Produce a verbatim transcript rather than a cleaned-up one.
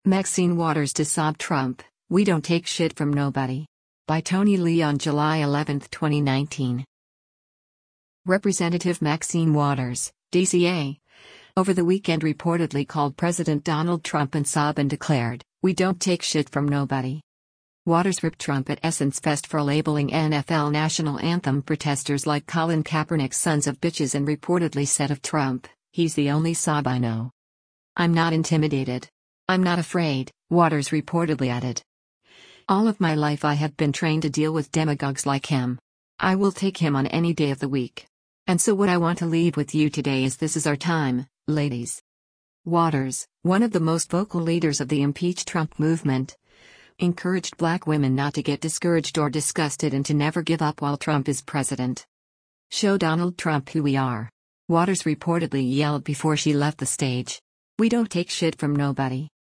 Maxine Waters to sob Trump, "We don't take shit from nobody." By Tony Lee on July eleventh, twenty nineteen. Representative Maxine Waters, D C A, over the weekend reportedly called President Donald Trump an sob and declared, "We don't take shit from nobody." Waters ripped Trump at Essence Fest for labeling N F L national anthem protesters like Colin Kaepernick's sons of bitches and reportedly said of Trump, "He's the only sob I know." "I'm not intimidated. I'm not afraid," Waters reportedly added. "All of my life I have been trained to deal with demagogues like him. I will take him on any day of the week. And so what I want to leave with you today is this is our time, ladies." Waters, one of the most vocal leaders of the Impeach Trump movement, encouraged black women not to get discouraged or disgusted and to never give up while Trump is president. "Show Donald Trump who we are," Waters reportedly yelled before she left the stage. "We don't take shit from nobody."